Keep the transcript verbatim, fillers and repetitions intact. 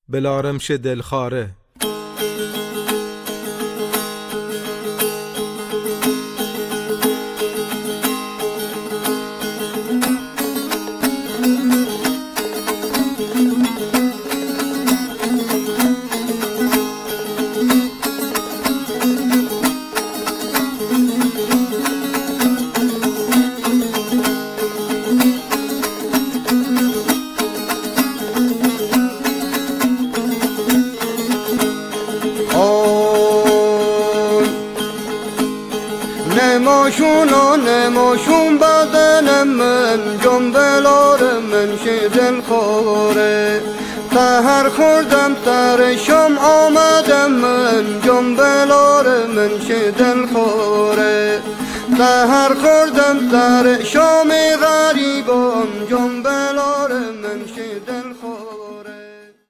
بلارمش دلخواره. نماشون و نماشون بدن من جنبلار من شدل خوره تهر خوردم تر شام آمدم من جنبلار من شدل خوره تهر خوردم تر شام غریبان جنبلار من شدل خوره.